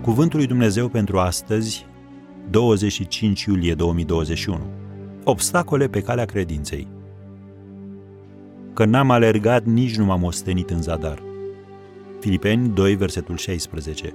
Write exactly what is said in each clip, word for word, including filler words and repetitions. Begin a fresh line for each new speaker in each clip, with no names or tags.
Cuvântul lui Dumnezeu pentru astăzi, douăzeci și cinci iulie două mii douăzeci și unu. Obstacole pe calea credinței. Că n-am alergat, nici nu m-am ostenit în zadar. Filipeni doi, versetul șaisprezece.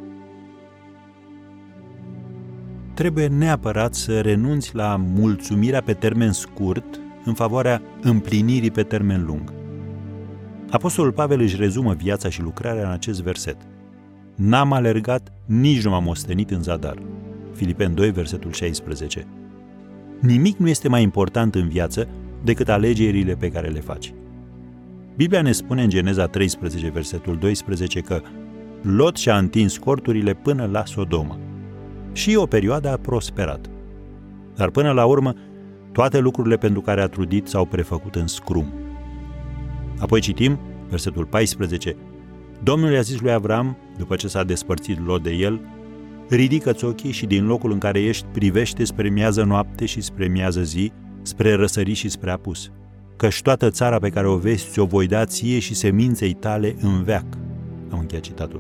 Trebuie neapărat să renunți la mulțumirea pe termen scurt în favoarea împlinirii pe termen lung. Apostolul Pavel își rezumă viața și lucrarea în acest verset. N-am alergat, nici nu m-am ostenit în zadar. Filipeni doi, versetul șaisprezece. Nimic nu este mai important în viață decât alegerile pe care le faci. Biblia ne spune în Geneza treisprezece, versetul doisprezece că Lot și-a întins corturile până la Sodoma. Și o perioadă a prosperat. Dar până la urmă, toate lucrurile pentru care a trudit s-au prefăcut în scrum. Apoi citim, versetul paisprezece, Domnul i-a zis lui Avram, după ce s-a despărțit Lot de el, ridică-ți ochii și din locul în care ești privește spre miază noapte și spre miază zi, spre răsărit și spre apus, căci toată țara pe care o vezi ți-o voi da ție și seminței tale în veac. Am încheiat citatul.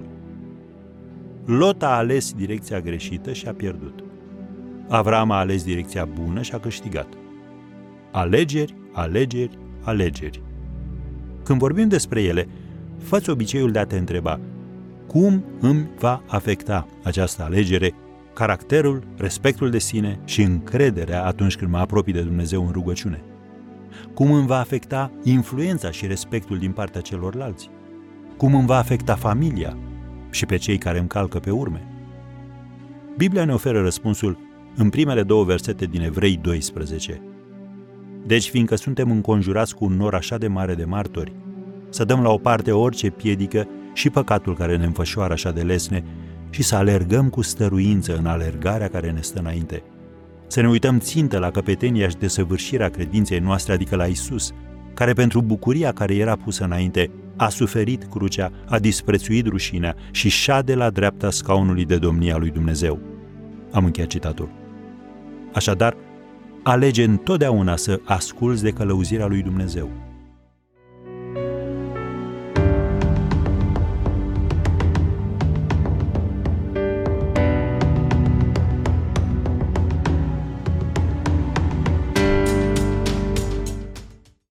Lot a ales direcția greșită și a pierdut. Avram a ales direcția bună și a câștigat. Alegeri, alegeri, alegeri. Când vorbim despre ele, fă-ți obiceiul de a te întreba cum îmi va afecta această alegere caracterul, respectul de sine și încrederea atunci când mă apropii de Dumnezeu în rugăciune. Cum îmi va afecta influența și respectul din partea celorlalți? Cum îmi va afecta familia și pe cei care îmi calcă pe urme? Biblia ne oferă răspunsul în primele două versete din Evrei doisprezece. Deci, fiindcă suntem înconjurați cu un nor așa de mare de martori, să dăm la o parte orice piedică și păcatul care ne înfășoară așa de lesne și să alergăm cu stăruință în alergarea care ne stă înainte. Să ne uităm țintă la căpetenia și desăvârșirea credinței noastre, adică la Isus, care pentru bucuria care era pusă înainte a suferit crucea, a disprețuit rușinea și șade la dreapta scaunului de domnie a lui Dumnezeu. Am încheiat citatul. Așadar, alege întotdeauna să asculți de călăuzirea lui Dumnezeu.